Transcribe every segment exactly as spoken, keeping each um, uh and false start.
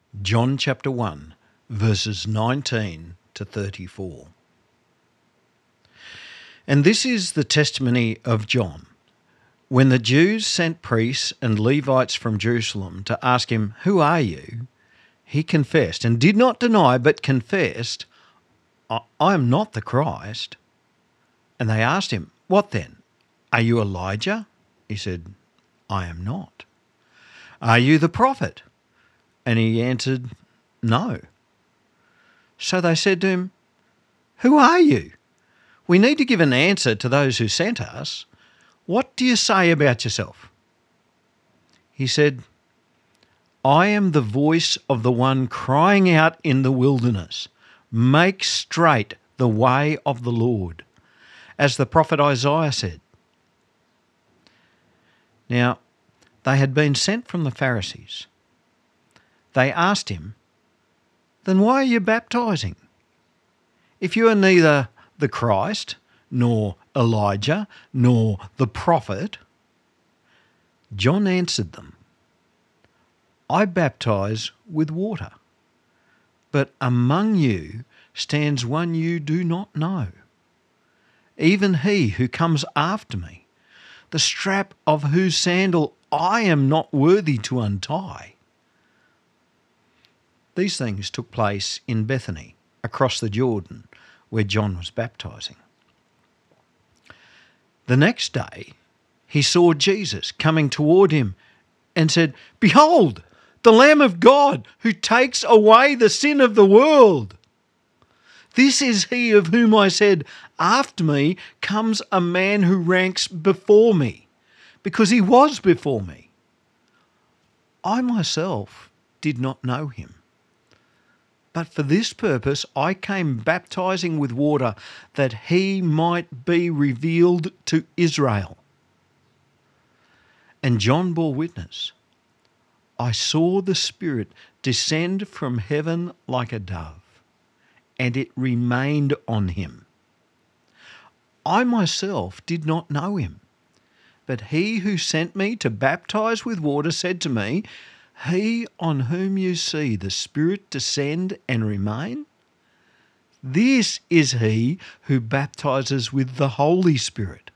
John chapter one, verses nineteen to thirty-four. And this is the testimony of John. When the Jews sent priests and Levites from Jerusalem to ask him, "Who are you?" he confessed, and did not deny, but confessed, "I I am not the Christ." And they asked him, "What then? Are you Elijah?" He said, "I am not." "Are you the prophet?" And he answered, "No." So they said to him, "Who are you? We need to give an answer to those who sent us. What do you say about yourself?" He said, "I am the voice of the one crying out in the wilderness, 'Make straight the way of the Lord,' as the prophet Isaiah said." Now, they had been sent from the Pharisees. They asked him, "Then why are you baptizing? If you are neither the Christ, nor Elijah, nor the prophet." John answered them, "I baptize with water, but among you stands one you do not know, even he who comes after me, the strap of whose sandal I am not worthy to untie." These things took place in Bethany, across the Jordan, where John was baptizing. The next day he saw Jesus coming toward him and said, "Behold, the Lamb of God who takes away the sin of the world. This is he of whom I said, 'After me comes a man who ranks before me, because he was before me.' I myself did not know him, but for this purpose I came baptizing with water, that he might be revealed to Israel." And John bore witness, "I saw the Spirit descend from heaven like a dove, and it remained on him. I myself did not know him, but he who sent me to baptize with water said to me, 'He on whom you see the Spirit descend and remain, this is he who baptizes with the Holy Spirit.'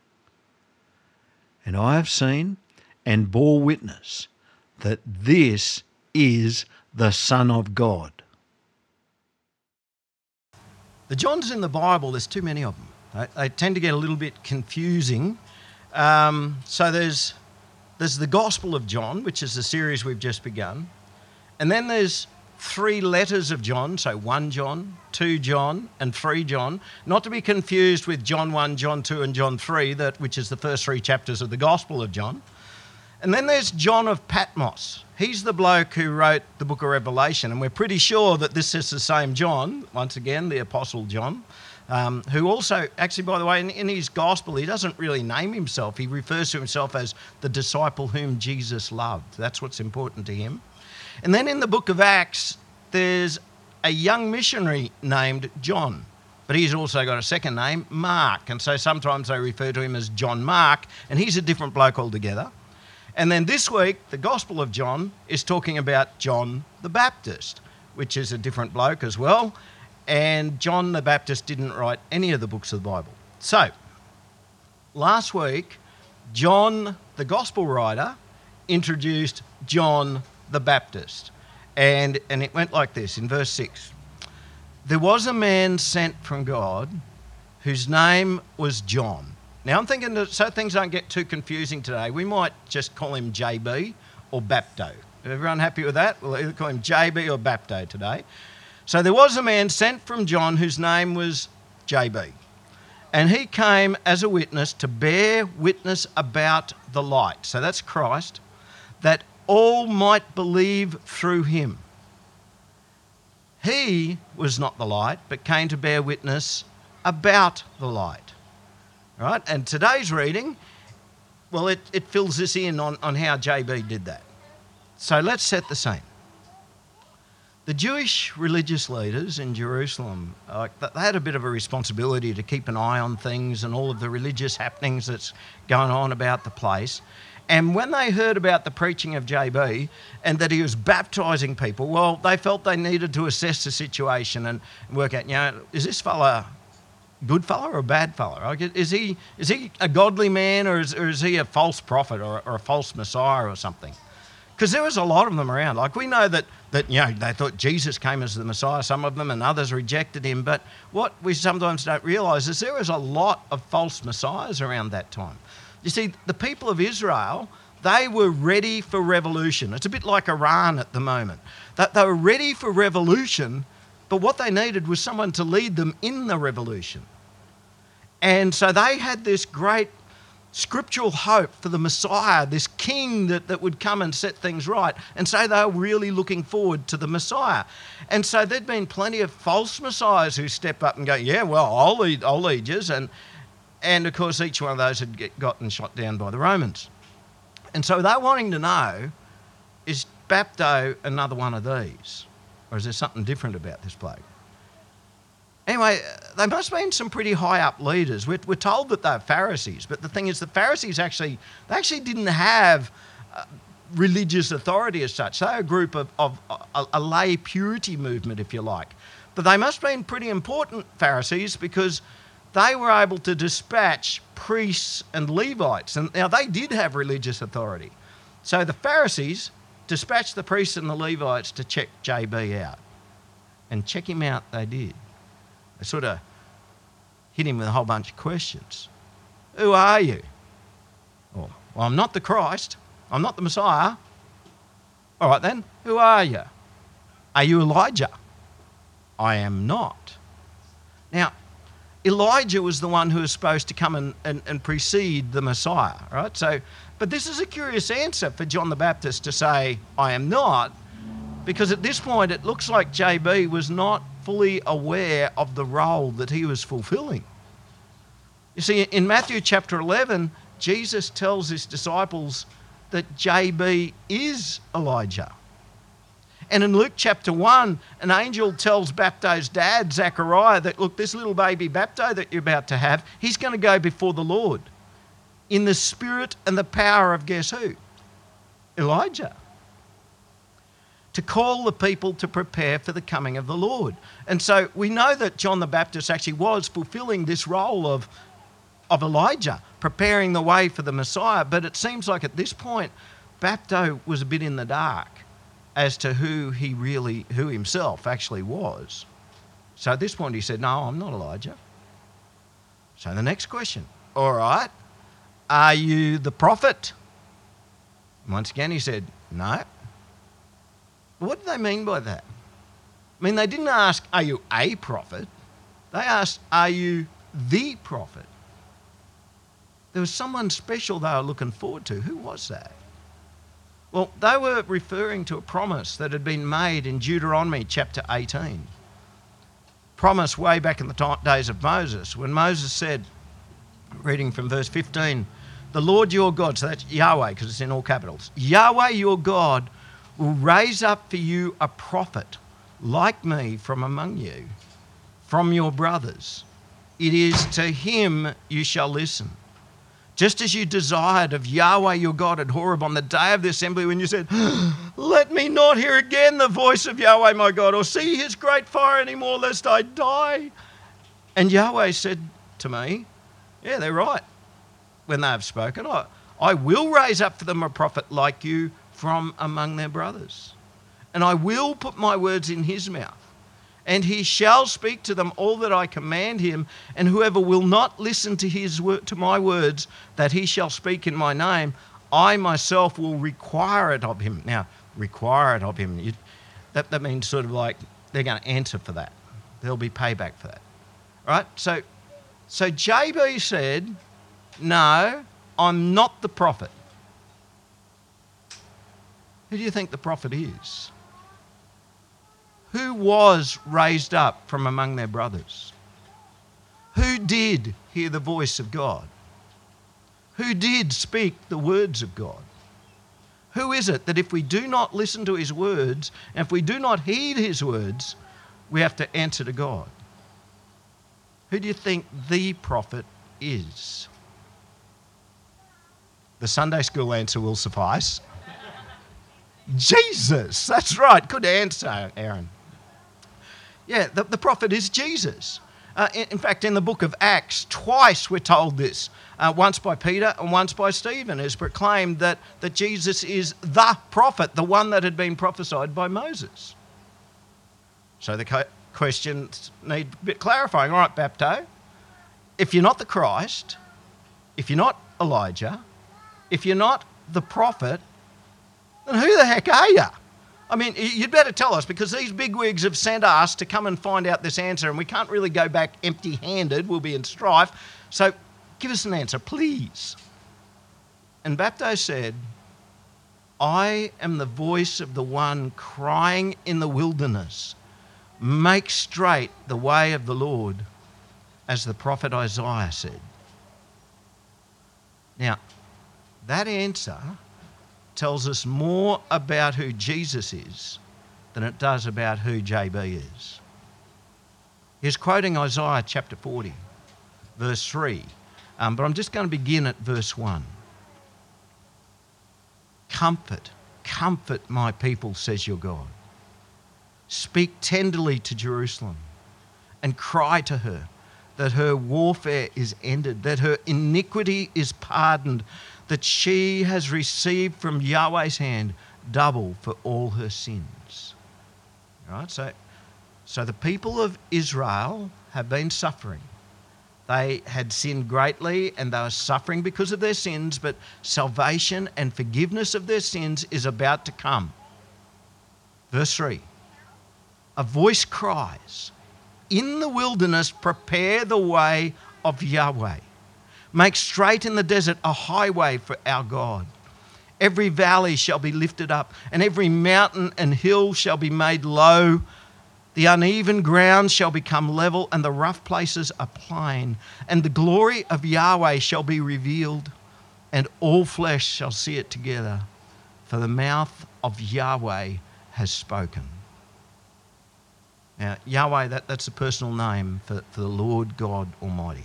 And I have seen and bore witness that this is the Son of God." The Johns in the Bible, there's too many of them. They, they tend to get a little bit confusing. Um, so there's there's the Gospel of John, which is the series we've just begun. And then there's three letters of John, so First John, Second John, and Third John, not to be confused with John one, John two, and John three, that which is the first three chapters of the Gospel of John. And then there's John of Patmos. He's the bloke who wrote the book of Revelation, and we're pretty sure that this is the same John, once again, the Apostle John, um, who also, actually, by the way, in, in his Gospel, he doesn't really name himself. He refers to himself as the disciple whom Jesus loved. That's what's important to him. And then in the book of Acts, there's a young missionary named John, but he's also got a second name, Mark, and so sometimes they refer to him as John Mark, and he's a different bloke altogether. And then this week, the Gospel of John is talking about John the Baptist, which is a different bloke as well. And John the Baptist didn't write any of the books of the Bible. So, last week, John, the Gospel writer, introduced John the Baptist. And, and it went like this in verse six. "There was a man sent from God whose name was John." Now I'm thinking that so things don't get too confusing today, we might just call him J B or Bapto. Everyone happy with that? We'll either call him J B or Bapto today. So there was a man sent from John whose name was J B. And he came as a witness to bear witness about the light. So that's Christ, that all might believe through him. He was not the light, but came to bear witness about the light. Right? And today's reading, well, it, it fills this in on, on how J B did that. So let's set the scene. The Jewish religious leaders in Jerusalem, uh, they had a bit of a responsibility to keep an eye on things and all of the religious happenings that's going on about the place. And when they heard about the preaching of J B and that he was baptising people, well, they felt they needed to assess the situation and work out, you know, is this fella a good fella or a bad fella? Like, Is he is he a godly man, or is, or is he a false prophet or, or a false Messiah or something? Because there was a lot of them around. Like, we know that, that, you know, they thought Jesus came as the Messiah, some of them, and others rejected him. But what we sometimes don't realise is there was a lot of false messiahs around that time. You see, the people of Israel, they were ready for revolution. It's a bit like Iran at the moment. That they were ready for revolution, but what they needed was someone to lead them in the revolution. And so they had this great scriptural hope for the Messiah, this king that, that would come and set things right. And so they were really looking forward to the Messiah. And so there'd been plenty of false messiahs who step up and go, yeah, well, I'll lead, I'll lead yous. And, and of course, each one of those had get, gotten shot down by the Romans. And so they're wanting to know, is Bapto another one of these? Or is there something different about this bloke? Anyway, they must have been some pretty high-up leaders. We're, we're told that they're Pharisees, but the thing is the Pharisees actually, they actually didn't have uh, religious authority as such. They're a group of, of a, a lay purity movement, if you like. But they must have been pretty important Pharisees because they were able to dispatch priests and Levites. And now they did have religious authority. So the Pharisees dispatched the priests and the Levites to check J B out. And check him out they did. They sort of hit him with a whole bunch of questions. Who are you? Oh, well, I'm not the Christ. I'm not the Messiah. All right then, who are you? Are you Elijah? I am not. Now, Elijah was the one who was supposed to come and, and, and precede the Messiah, right? So, but this is a curious answer for John the Baptist to say, I am not, because at this point it looks like J B was not fully aware of the role that he was fulfilling. You see, in Matthew chapter eleven, Jesus tells his disciples that J B is Elijah. And in Luke chapter one, an angel tells Bapto's dad, Zechariah, that, look, this little baby Bapto that you're about to have, he's going to go before the Lord in the spirit and the power of, guess who? Elijah. To call the people to prepare for the coming of the Lord. And so we know that John the Baptist actually was fulfilling this role of, of Elijah, preparing the way for the Messiah. But it seems like at this point, Bapto was a bit in the dark as to who he really, who himself actually was. So at this point he said, no, I'm not Elijah. So the next question, all right, are you the prophet? Once again he said, no. What do they mean by that? I mean, they didn't ask, are you a prophet? They asked, are you the prophet? There was someone special they were looking forward to. Who was that? Well, they were referring to a promise that had been made in Deuteronomy chapter eighteen. Promise way back in the days of Moses, when Moses said, reading from verse fifteen, the Lord your God, so that's Yahweh because it's in all capitals, Yahweh your God will raise up for you a prophet like me from among you, from your brothers. It is to him you shall listen. Just as you desired of Yahweh your God at Horeb on the day of the assembly when you said, let me not hear again the voice of Yahweh my God or see his great fire anymore lest I die. And Yahweh said to me, yeah, they're right. When they have spoken, I, I will raise up for them a prophet like you from among their brothers. And I will put my words in his mouth. And he shall speak to them all that I command him, and whoever will not listen to his word, to my words that he shall speak in my name, I myself will require it of him. Now, require it of him, you, that, that means sort of like they're going to answer for that. There'll be payback for that. All right? So, so J B said, no, I'm not the prophet. Who do you think the prophet is? Who was raised up from among their brothers? Who did hear the voice of God? Who did speak the words of God? Who is it that if we do not listen to his words, and if we do not heed his words, we have to answer to God? Who do you think the prophet is? The Sunday school answer will suffice. Jesus. That's right. Good answer, Aaron. Yeah, the, the prophet is Jesus. Uh, in, in fact, in the book of Acts, twice we're told this. Uh, once by Peter and once by Stephen, is proclaimed that, that Jesus is the prophet, the one that had been prophesied by Moses. So the co- questions need a bit clarifying. All right, Bapto, if you're not the Christ, if you're not Elijah, if you're not the prophet, then who the heck are you? I mean, you'd better tell us, because these bigwigs have sent us to come and find out this answer, and we can't really go back empty-handed. We'll be in strife. So give us an answer, please. And Bapto said, I am the voice of the one crying in the wilderness, make straight the way of the Lord, as the prophet Isaiah said. Now, that answer tells us more about who Jesus is than it does about who J B is. He's quoting Isaiah chapter forty, verse three, um, but I'm just going to begin at verse one. Comfort, comfort my people, says your God. Speak tenderly to Jerusalem and cry to her that her warfare is ended, that her iniquity is pardoned, that she has received from Yahweh's hand double for all her sins. All right, so, so the people of Israel have been suffering. They had sinned greatly and they were suffering because of their sins, but salvation and forgiveness of their sins is about to come. Verse three, a voice cries, in the wilderness prepare the way of Yahweh. Make straight in the desert a highway for our God. Every valley shall be lifted up, and every mountain and hill shall be made low. The uneven ground shall become level, and the rough places a plain. And the glory of Yahweh shall be revealed, and all flesh shall see it together. For the mouth of Yahweh has spoken. Now, Yahweh, that, that's a personal name for, for the Lord God Almighty.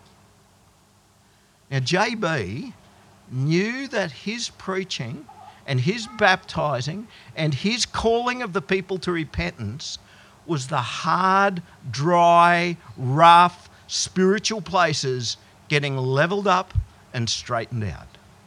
Now, J B knew that his preaching and his baptising and his calling of the people to repentance was the hard, dry, rough, spiritual places getting levelled up and straightened out.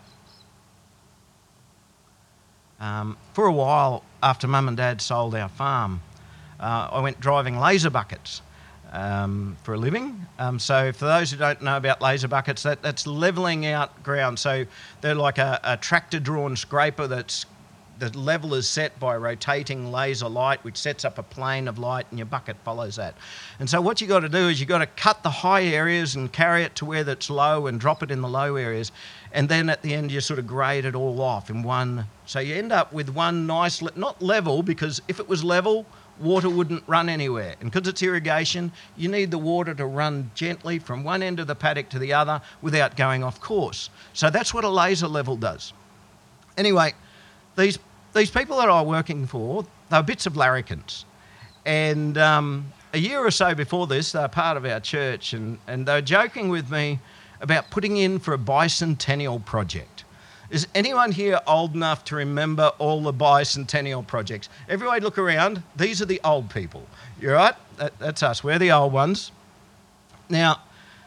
Um, for a while, after Mum and Dad sold our farm, uh, I went driving laser buckets um, for a living. Um, so for those who don't know about laser buckets, that, that's levelling out ground. So they're like a, a tractor-drawn scraper that's the level is set by rotating laser light, which sets up a plane of light, and your bucket follows that. And so what you got to do is you got to cut the high areas and carry it to where that's low and drop it in the low areas. And then at the end, you sort of grade it all off in one. So you end up with one nice, not level, because if it was level, water wouldn't run anywhere. And because it's irrigation, you need the water to run gently from one end of the paddock to the other without going off course. So that's what a laser level does. Anyway, These these people that I was working for, they were bits of larrikins. And um, a year or so before this, they were part of our church, and, and they were joking with me about putting in for a bicentennial project. Is anyone here old enough to remember all the bicentennial projects? Everybody look around. These are the old people. You all right? That, that's us. We're the old ones. Now,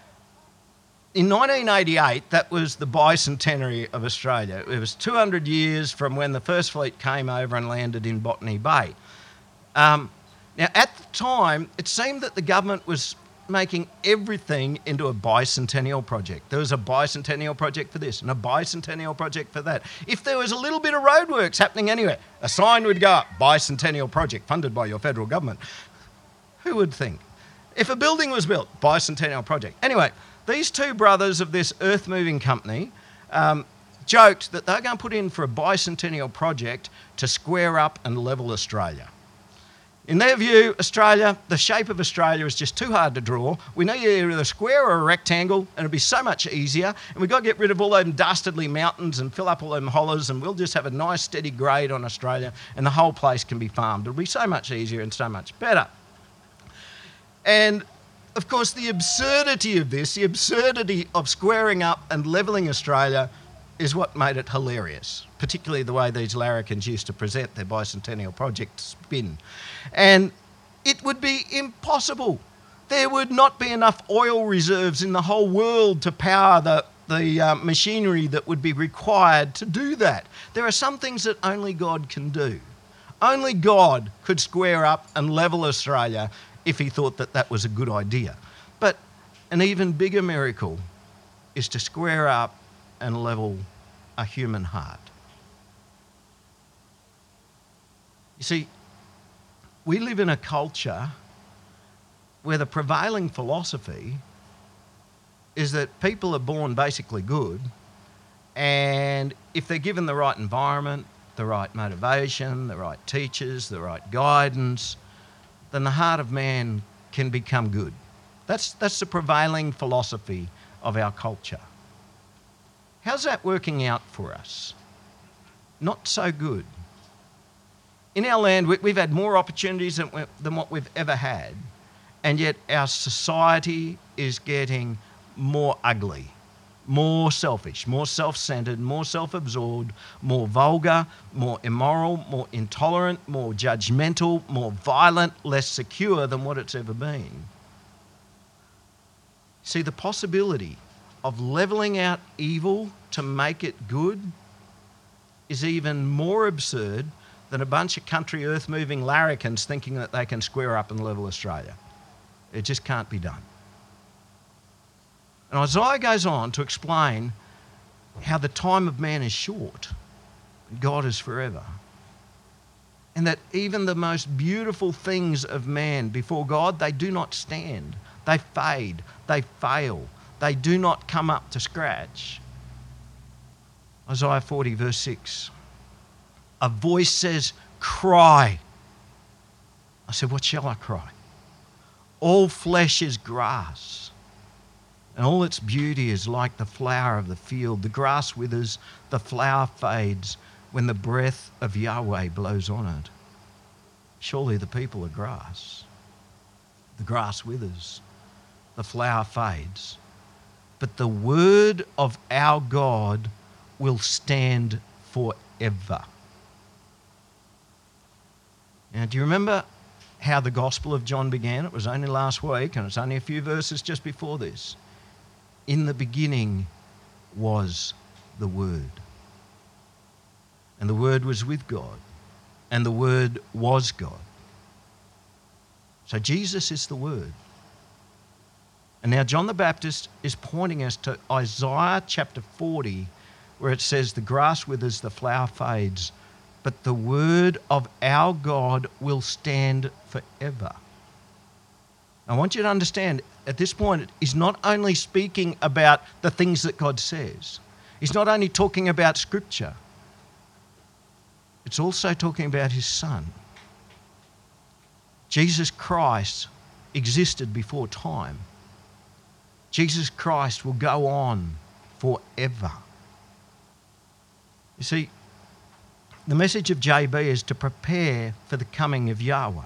in nineteen eighty-eight, that was the bicentenary of Australia. It was two hundred years from when the first fleet came over and landed in Botany Bay. Um, now, at the time, it seemed that the government was making everything into a bicentennial project. There was a bicentennial project for this and a bicentennial project for that. If there was a little bit of roadworks happening anywhere, a sign would go up, bicentennial project funded by your federal government. Who would think? If a building was built, bicentennial project. Anyway, these two brothers of this earth-moving company um, joked that they're going to put in for a bicentennial project to square up and level Australia. In their view, Australia, the shape of Australia is just too hard to draw. We need either a square or a rectangle, and it'd be so much easier. And we've got to get rid of all them dastardly mountains and fill up all them hollers, and we'll just have a nice steady grade on Australia, and the whole place can be farmed. It'll be so much easier and so much better. And of course, the absurdity of this, the absurdity of squaring up and levelling Australia is what made it hilarious, particularly the way these larrikins used to present their bicentennial project spin. And it would be impossible. There would not be enough oil reserves in the whole world to power the, the uh, machinery that would be required to do that. There are some things that only God can do. Only God could square up and level Australia if he thought that that was a good idea. But an even bigger miracle is to square up and level a human heart. You see, we live in a culture where the prevailing philosophy is that people are born basically good, and if they're given the right environment, the right motivation, the right teachers, the right guidance, then the heart of man can become good. That's, that's the prevailing philosophy of our culture. How's that working out for us? Not so good. In our land, we, we've had more opportunities than, we, than what we've ever had, and yet our society is getting more ugly, more selfish, more self-centred, more self-absorbed, more vulgar, more immoral, more intolerant, more judgmental, more violent, less secure than what it's ever been. See, the possibility of levelling out evil to make it good is even more absurd than a bunch of country earth-moving larrikins thinking that they can square up and level Australia. It just can't be done. And Isaiah goes on to explain how the time of man is short, God is forever. And that even the most beautiful things of man before God, they do not stand. They fade, they fail, they do not come up to scratch. Isaiah forty verse six. A voice says, cry. I said, what shall I cry? All flesh is grass, and all its beauty is like the flower of the field. The grass withers, the flower fades when the breath of Yahweh blows on it. Surely the people are grass. The grass withers, the flower fades, but the word of our God will stand forever. Now, do you remember how the Gospel of John began? It was only last week, and it's only a few verses just before this. In the beginning was the Word, and the Word was with God, and the Word was God. So Jesus is the Word. And now John the Baptist is pointing us to Isaiah chapter forty, where it says, the grass withers, the flower fades, but the word of our God will stand forever. I want you to understand, at this point, he's not only speaking about the things that God says. He's not only talking about Scripture. It's also talking about his Son. Jesus Christ existed before time. Jesus Christ will go on forever. You see, the message of J B is to prepare for the coming of Yahweh.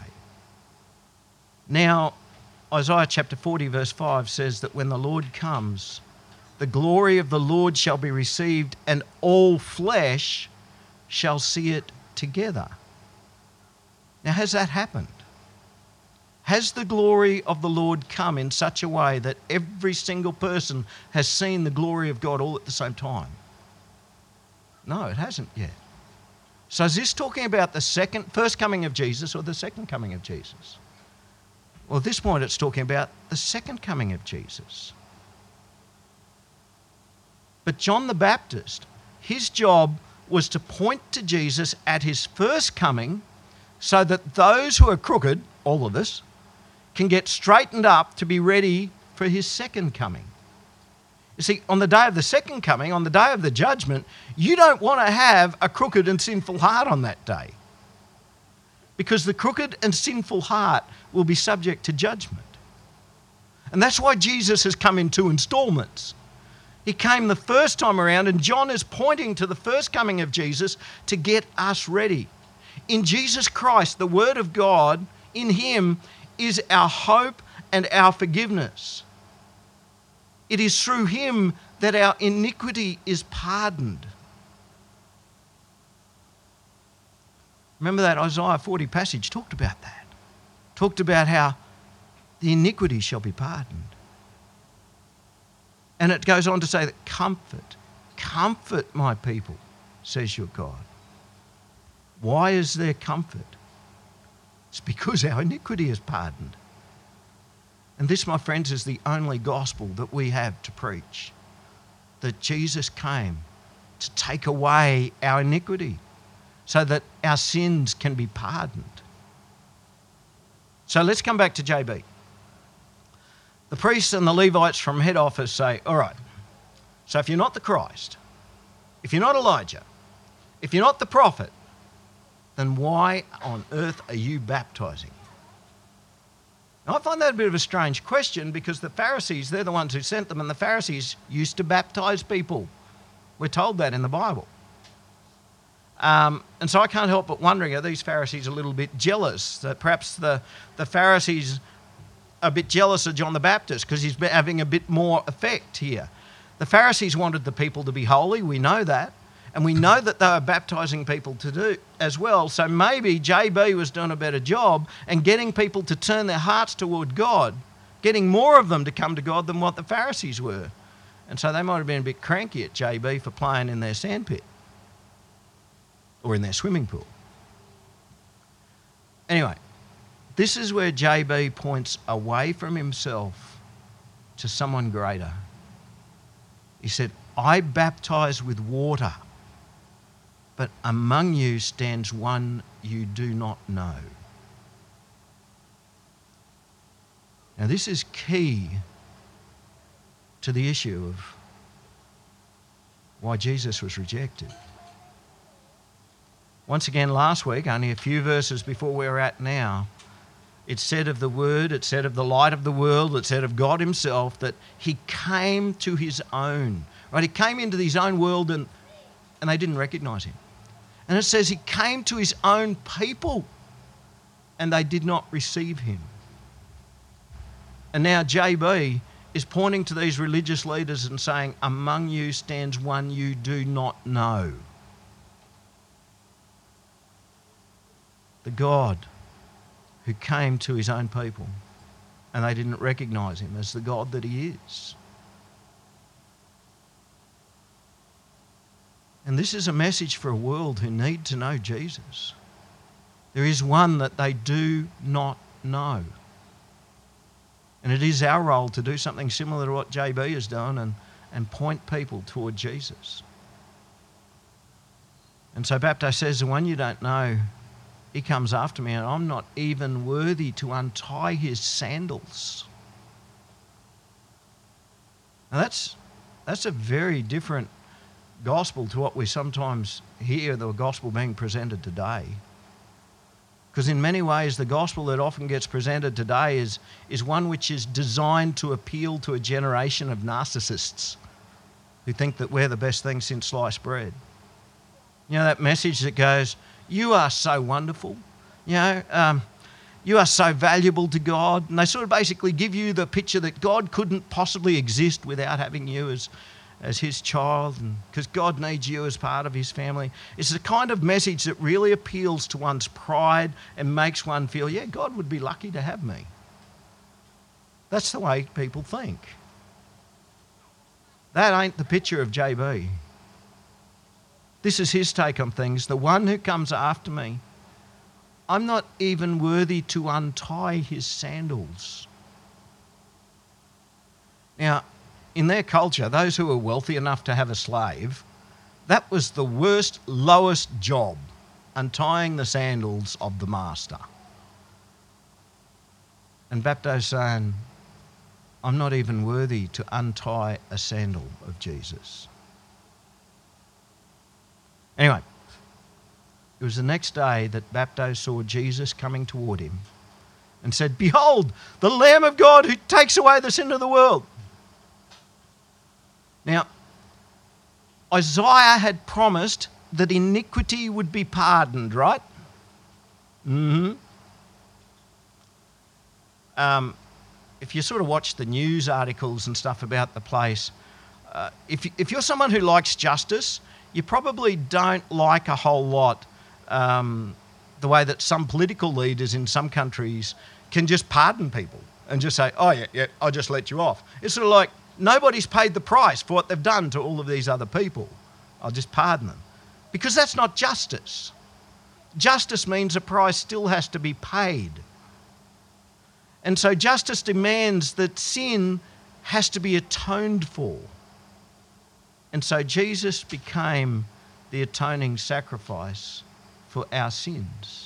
Now, Isaiah chapter forty verse five says that when the Lord comes, the glory of the Lord shall be received, and all flesh shall see it together. Now, has that happened? Has the glory of the Lord come in such a way that every single person has seen the glory of God all at the same time? No, it hasn't yet. So is this talking about the second, first coming of Jesus or the second coming of Jesus? Well, at this point it's talking about the second coming of Jesus. But John the Baptist, his job was to point to Jesus at his first coming so that those who are crooked, all of us, can get straightened up to be ready for his second coming. You see, on the day of the second coming, on the day of the judgment, you don't want to have a crooked and sinful heart on that day, because the crooked and sinful heart will be subject to judgment. And that's why Jesus has come in two installments. He came the first time around, and John is pointing to the first coming of Jesus to get us ready. In Jesus Christ, the Word of God, in him is our hope and our forgiveness. It is through him that our iniquity is pardoned. Remember that Isaiah forty passage talked about that. Talked about how the iniquity shall be pardoned. And it goes on to say that comfort, comfort my people, says your God. Why is there comfort? It's because our iniquity is pardoned. And this, my friends, is the only gospel that we have to preach. That Jesus came to take away our iniquity so that our sins can be pardoned. So let's come back to J B. The priests and the Levites from head office say, all right, so if you're not the Christ, if you're not Elijah, if you're not the prophet, then why on earth are you baptizing? Now, I find that a bit of a strange question because the Pharisees, they're the ones who sent them, and the Pharisees used to baptize people. We're told that in the Bible. Um, and so I can't help but wondering, are these Pharisees a little bit jealous? That perhaps the, the Pharisees are a bit jealous of John the Baptist because he's having a bit more effect here. The Pharisees wanted the people to be holy, we know that. And we know that they were baptising people to do as well. So maybe J B was doing a better job and getting people to turn their hearts toward God, getting more of them to come to God than what the Pharisees were. And so they might have been a bit cranky at J B for playing in their sandpit or in their swimming pool. Anyway, this is where J B points away from himself to someone greater. He said, I baptise with water, but among you stands one you do not know. Now, this is key to the issue of why Jesus was rejected. Once again, last week, only a few verses before where we're at now, it said of the Word, it said of the light of the world, it said of God himself that he came to his own. Right? He came into his own world and, and they didn't recognise him. And it says he came to his own people and they did not receive him. And now J B is pointing to these religious leaders and saying, among you stands one you do not know. The God who came to his own people and they didn't recognise him as the God that he is. And this is a message for a world who need to know Jesus. There is one that they do not know. And it is our role to do something similar to what J B has done and, and point people toward Jesus. And so Baptist says, the one you don't know, he comes after me and I'm not even worthy to untie his sandals. Now that's, that's a very different gospel to what we sometimes hear the gospel being presented today. Because in many ways the gospel that often gets presented today is, is one which is designed to appeal to a generation of narcissists who think that we're the best thing since sliced bread. You know, that message that goes, you are so wonderful, you know, um, you are so valuable to God. And they sort of basically give you the picture that God couldn't possibly exist without having you as, as his child, and because God needs you as part of his family. It's the kind of message that really appeals to one's pride and makes one feel, yeah, God would be lucky to have me. That's the way people think. That ain't the picture of J B. This is his take on things. The one who comes after me, I'm not even worthy to untie his sandals. Now, in their culture, those who were wealthy enough to have a slave, that was the worst, lowest job, untying the sandals of the master. And Bapto's saying, I'm not even worthy to untie a sandal of Jesus. Anyway, it was the next day that Bapto saw Jesus coming toward him and said, behold, the Lamb of God who takes away the sin of the world. Now, Isaiah had promised that iniquity would be pardoned, right? Mm-hmm. Um, if you sort of watch the news articles and stuff about the place, uh, if, if you're someone who likes justice, you probably don't like a whole lot um, the way that some political leaders in some countries can just pardon people and just say, oh, yeah, yeah, I'll just let you off. It's sort of like nobody's paid the price for what they've done to all of these other people. I'll just pardon them. Because that's not justice. Justice means a price still has to be paid. And so justice demands that sin has to be atoned for. And so Jesus became the atoning sacrifice for our sins.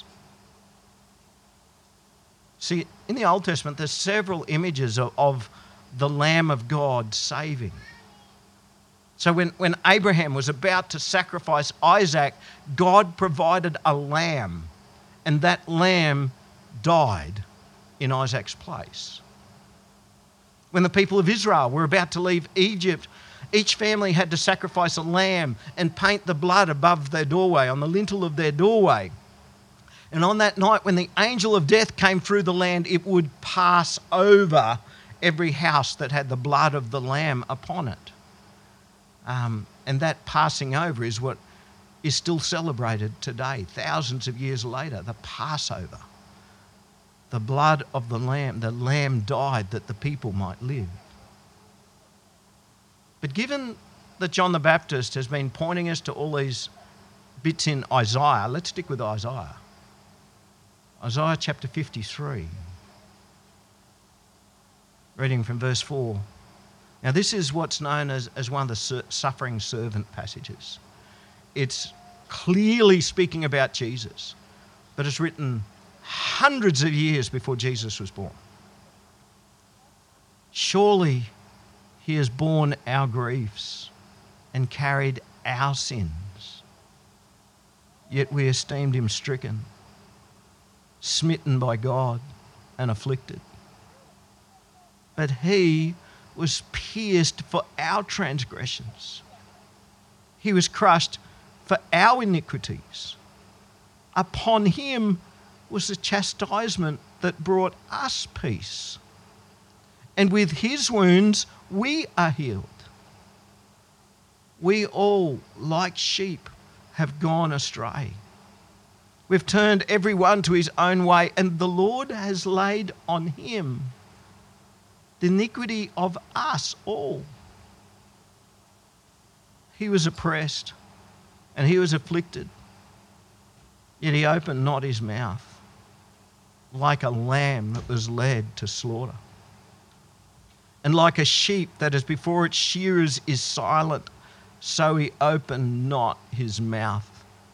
See, in the Old Testament, there's several images of, of the Lamb of God saving. So when, when Abraham was about to sacrifice Isaac, God provided a lamb, and that lamb died in Isaac's place. When the people of Israel were about to leave Egypt, each family had to sacrifice a lamb and paint the blood above their doorway, on the lintel of their doorway. And on that night, when the angel of death came through the land, it would pass over every house that had the blood of the lamb upon it. Um, and that passing over is what is still celebrated today, thousands of years later, the Passover. The blood of the lamb, the lamb died that the people might live. But given that John the Baptist has been pointing us to all these bits in Isaiah, let's stick with Isaiah. Isaiah chapter fifty-three. Reading from verse four. Now this is what's known as, as one of the suffering servant passages. It's clearly speaking about Jesus, but it's written hundreds of years before Jesus was born. Surely he has borne our griefs and carried our sins. Yet we esteemed him stricken, smitten by God and afflicted. But he was pierced for our transgressions. He was crushed for our iniquities. Upon him was the chastisement that brought us peace. And with his wounds we are healed. We all, like sheep, have gone astray. We've turned every one to his own way, and the Lord has laid on him the iniquity of us all. He was oppressed and he was afflicted, yet he opened not his mouth, like a lamb that was led to slaughter. And like a sheep that is before its shearers is silent, so he opened not his mouth.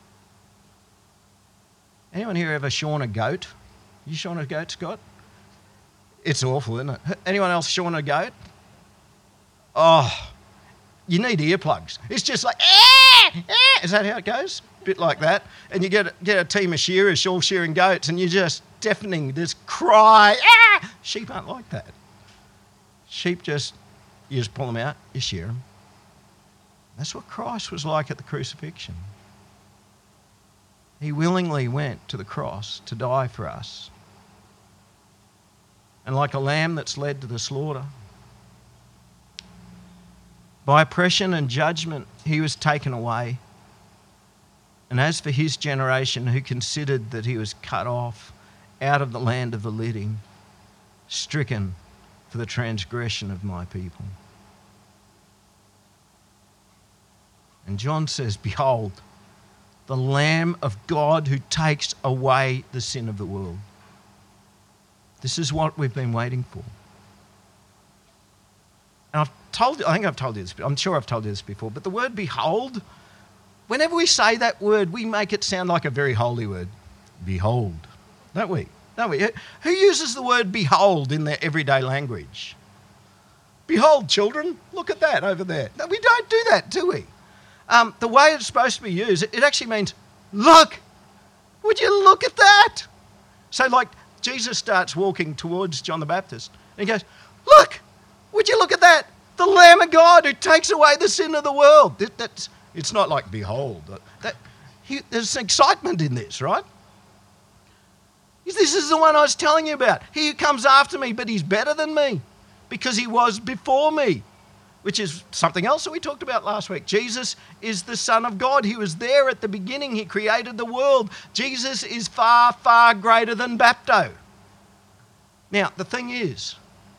Anyone here ever shorn a goat? You shorn a goat, Scott? It's awful, isn't it? Anyone else shorn a goat? Oh, you need earplugs. It's just like, ah, ah. Is that how it goes? A bit like that. And you get, get a team of shearers all shearing goats and you're just deafening this cry. Ah! Sheep aren't like that. Sheep just, you just pull them out, you shear them. That's what Christ was like at the crucifixion. He willingly went to the cross to die for us. And like a lamb that's led to the slaughter, by oppression and judgment he was taken away. And as for his generation, who considered that he was cut off out of the land of the living, stricken for the transgression of my people. And John says, behold, the Lamb of God who takes away the sin of the world. This is what we've been waiting for. And I've told you, I think I've told you this, I'm sure I've told you this before, but the word behold, whenever we say that word, we make it sound like a very holy word. Behold. Don't we? Don't we? Who uses the word behold in their everyday language? Behold, children, look at that over there. No, we don't do that, do we? Um, the way it's supposed to be used, it actually means, look, would you look at that? So like Jesus starts walking towards John the Baptist and he goes, look, would you look at that? The Lamb of God who takes away the sin of the world. That, that's, it's not like behold. That, he, there's excitement in this, right? This is the one I was telling you about. He who comes after me, but he's better than me because he was before me. which is something else that we talked about last week. Jesus is the Son of God. He was there at the beginning. He created the world. Jesus is far, far greater than bapto. Now, the thing is,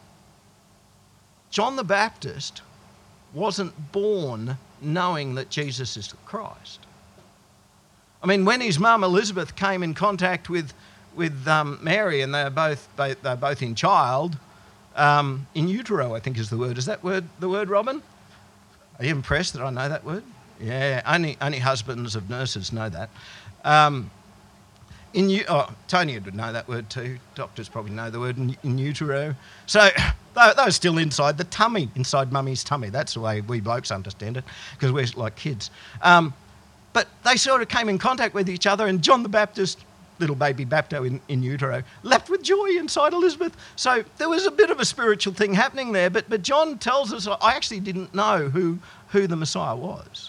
John the Baptist wasn't born knowing that Jesus is the Christ. I mean, when his mum Elizabeth came in contact with, with um, Mary, and they're both, both, they're both in child, um, in utero, I think is the word. Is that word the word, Robin? Are you impressed that I know that word? Yeah, only, only husbands of nurses know that. Um, in oh, Tony would know that word too. Doctors probably know the word in, in utero. So they, they were still inside the tummy, inside mummy's tummy. That's the way we blokes understand it, because we're like kids. Um, but they sort of came in contact with each other, and John the Baptist, little baby bapto in, in utero, leapt with joy inside Elizabeth. So there was a bit of a spiritual thing happening there, but, but John tells us, I actually didn't know who, who the Messiah was.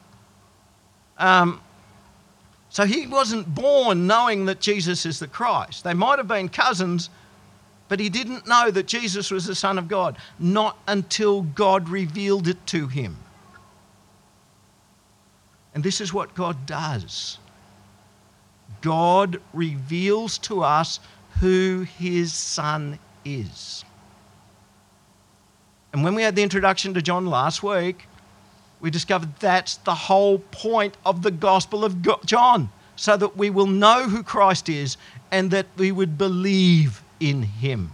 Um, so he wasn't born knowing that Jesus is the Christ. They might have been cousins, but he didn't know that Jesus was the Son of God, not until God revealed it to him. And this is what God does. God reveals to us who his Son is. And when we had the introduction to John last week, we discovered that's the whole point of the Gospel of John, so that we will know who Christ is and that we would believe in him.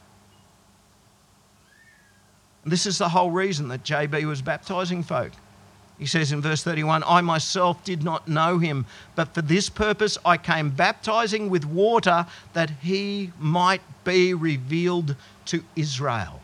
And this is the whole reason that J B was baptising folk. He says in verse thirty-one, I myself did not know him, but for this purpose I came baptizing with water that he might be revealed to Israel.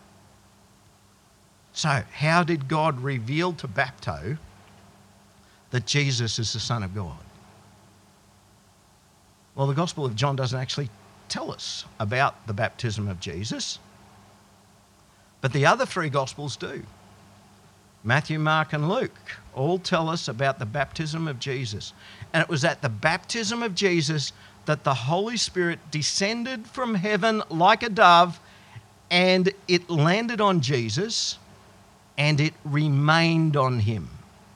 So how did God reveal to Bapto that Jesus is the Son of God? Well, the Gospel of John doesn't actually tell us about the baptism of Jesus, but the other three Gospels do. Matthew, Mark and Luke all tell us about the baptism of Jesus. And it was at the baptism of Jesus that the Holy Spirit descended from heaven like a dove, and it landed on Jesus and it remained on him.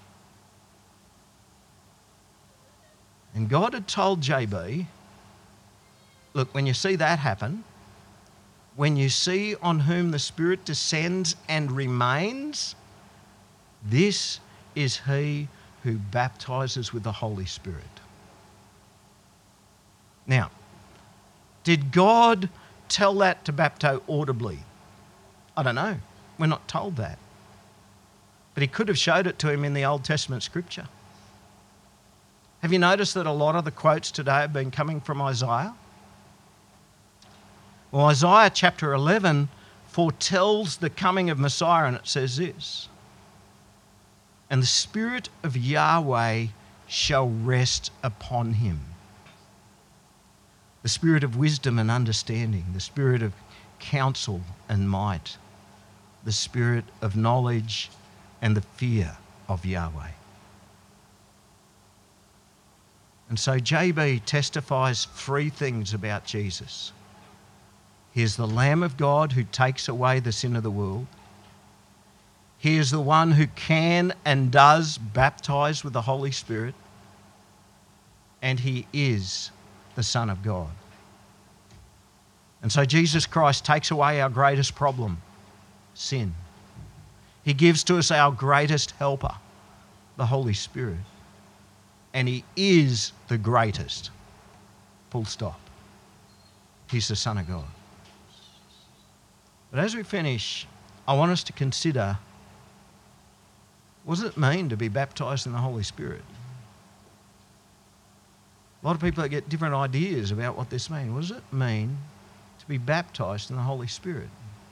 And God had told J B, look, when you see that happen, when you see on whom the Spirit descends and remains, this is he who baptizes with the Holy Spirit. Now, did God tell that to Bapto audibly? I don't know. We're not told that. But he could have showed it to him in the Old Testament scripture. Have you noticed that a lot of the quotes today have been coming from Isaiah? Well, Isaiah chapter eleven foretells the coming of Messiah, and it says this: and the Spirit of Yahweh shall rest upon him. The Spirit of wisdom and understanding, the Spirit of counsel and might, the Spirit of knowledge and the fear of Yahweh. And so J B testifies three things about Jesus. He is the Lamb of God who takes away the sin of the world. He is the one who can and does baptize with the Holy Spirit. And he is the Son of God. And so Jesus Christ takes away our greatest problem, sin. He gives to us our greatest helper, the Holy Spirit. And he is the greatest. Full stop. He's the Son of God. But as we finish, I want us to consider, what does it mean to be baptized in the Holy Spirit? A lot of people get different ideas about what this means. What does it mean to be baptized in the Holy Spirit?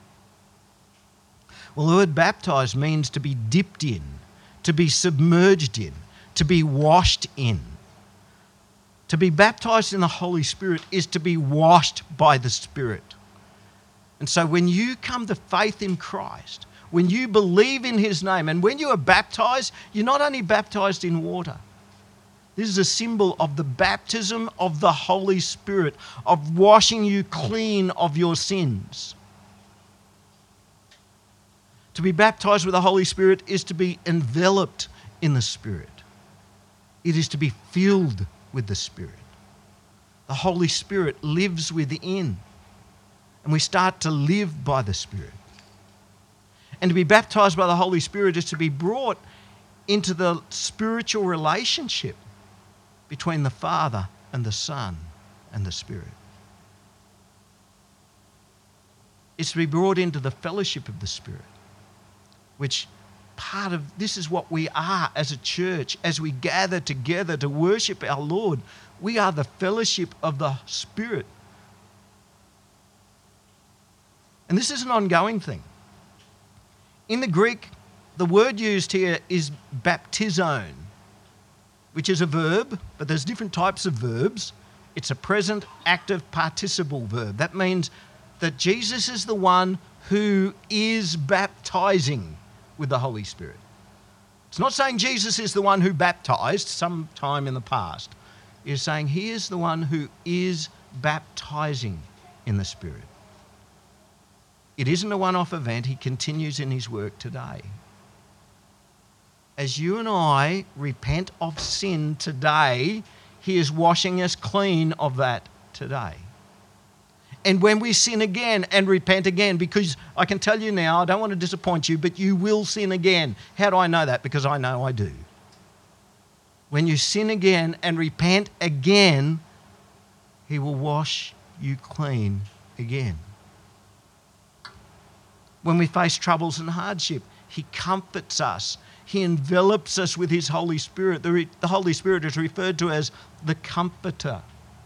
Well, the word baptized means to be dipped in, to be submerged in, to be washed in. To be baptized in the Holy Spirit is to be washed by the Spirit. And so when you come to faith in Christ, when you believe in his name, and when you are baptized, you're not only baptized in water. This is a symbol of the baptism of the Holy Spirit, of washing you clean of your sins. To be baptized with the Holy Spirit is to be enveloped in the Spirit. It is to be filled with the Spirit. The Holy Spirit lives within, and we start to live by the Spirit. And to be baptized by the Holy Spirit is to be brought into the spiritual relationship between the Father and the Son and the Spirit. It's to be brought into the fellowship of the Spirit, which part of this is what we are as a church, as we gather together to worship our Lord. We are the fellowship of the Spirit. And this is an ongoing thing. In the Greek, the word used here is baptizone, which is a verb, but there's different types of verbs. It's a present active participle verb. That means that Jesus is the one who is baptizing with the Holy Spirit. It's not saying Jesus is the one who baptized sometime in the past. It's saying he is the one who is baptizing in the Spirit. It isn't a one-off event. He continues in his work today. As you and I repent of sin today, he is washing us clean of that today. And when we sin again and repent again, because I can tell you now, I don't want to disappoint you, but you will sin again. How do I know that? Because I know I do. When you sin again and repent again, he will wash you clean again. When we face troubles and hardship, he comforts us. He envelops us with his Holy Spirit. The, re- the Holy Spirit is referred to as the Comforter.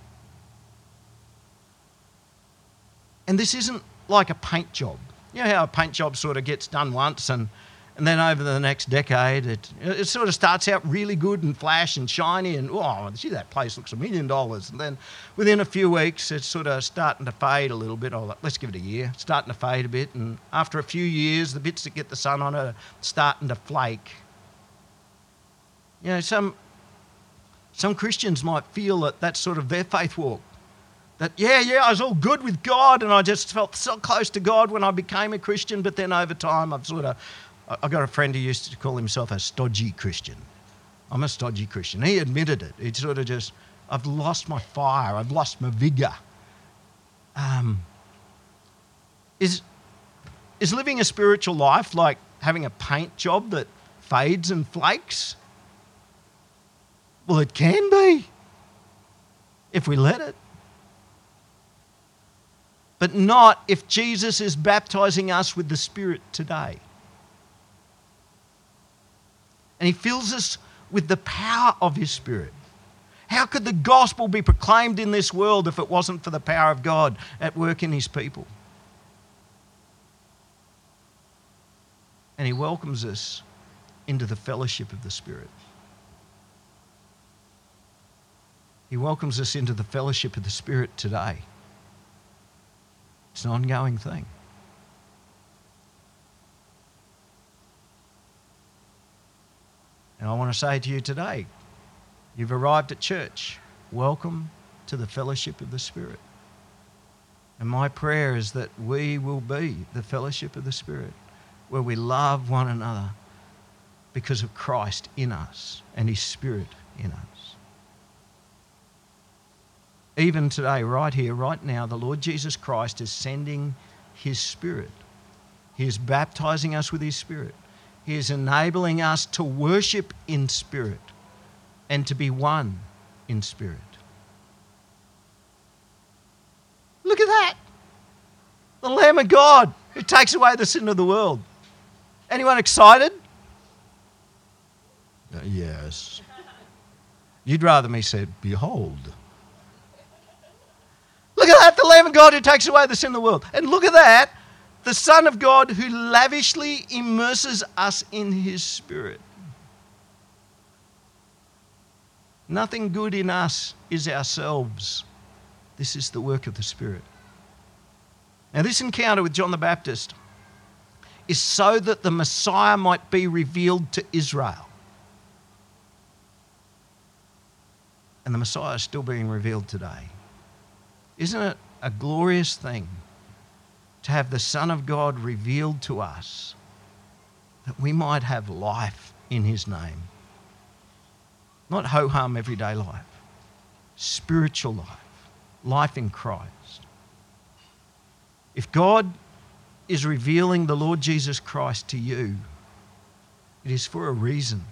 And this isn't like a paint job. You know how a paint job sort of gets done once and, and then over the next decade, it, it sort of starts out really good and flash and shiny and, oh, gee, that place looks a million dollars. And then within a few weeks, it's sort of starting to fade a little bit. Oh, let's give it a year. It's starting to fade a bit. And after a few years, the bits that get the sun on it are starting to flake. You know, some, some Christians might feel that that's sort of their faith walk. That, yeah, yeah, I was all good with God and I just felt so close to God when I became a Christian, but then over time I've sort of, I've got a friend who used to call himself a stodgy Christian. I'm a stodgy Christian. He admitted it. He sort of just, I've lost my fire. I've lost my vigour. Um, is, is living a spiritual life like having a paint job that fades and flakes? Well, it can be if we let it. But not if Jesus is baptizing us with the Spirit today. And he fills us with the power of his Spirit. How could the gospel be proclaimed in this world if it wasn't for the power of God at work in his people? And he welcomes us into the fellowship of the Spirit. He welcomes us into the fellowship of the Spirit today. It's an ongoing thing. And I want to say to you today, you've arrived at church. Welcome to the fellowship of the Spirit. And my prayer is that we will be the fellowship of the Spirit, where we love one another because of Christ in us and his Spirit in us. Even today, right here, right now, the Lord Jesus Christ is sending his Spirit. He is baptizing us with his Spirit. He is enabling us to worship in spirit and to be one in spirit. Look at that. The Lamb of God who takes away the sin of the world. Anyone excited? Uh, yes. You'd rather me say, behold. Look at that, the Lamb of God who takes away the sin of the world. And look at that, the Son of God who lavishly immerses us in his Spirit. Nothing good in us is ourselves. This is the work of the Spirit. Now, this encounter with John the Baptist is so that the Messiah might be revealed to Israel. And the Messiah is still being revealed today. Isn't it a glorious thing to have the Son of God revealed to us that we might have life in his name. Not ho-hum everyday life, spiritual life, life in Christ. If God is revealing the Lord Jesus Christ to you, it is for a reason.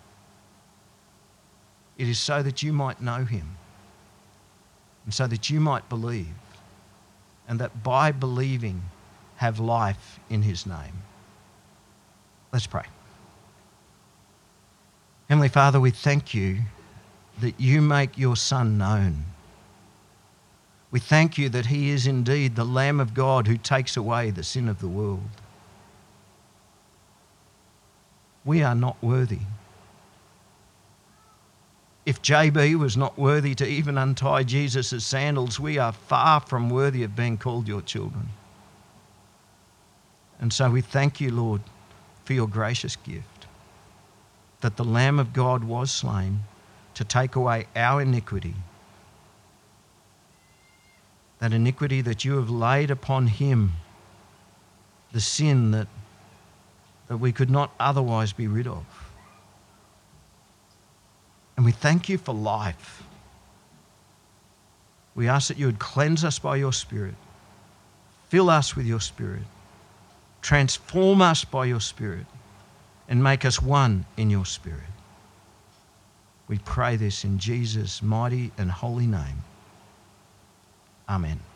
It is so that you might know him and so that you might believe, and that by believing have life in his name. Let's pray. Heavenly Father, we thank you that you make your Son known. We thank you that he is indeed the Lamb of God who takes away the sin of the world. We are not worthy. If J B was not worthy to even untie Jesus' sandals, we are far from worthy of being called your children. And so we thank you, Lord, for your gracious gift, that the Lamb of God was slain to take away our iniquity, that iniquity that you have laid upon him, the sin that, that we could not otherwise be rid of. And we thank you for life. We ask that you would cleanse us by your Spirit, fill us with your Spirit, transform us by your Spirit, and make us one in your Spirit. We pray this in Jesus' mighty and holy name. Amen.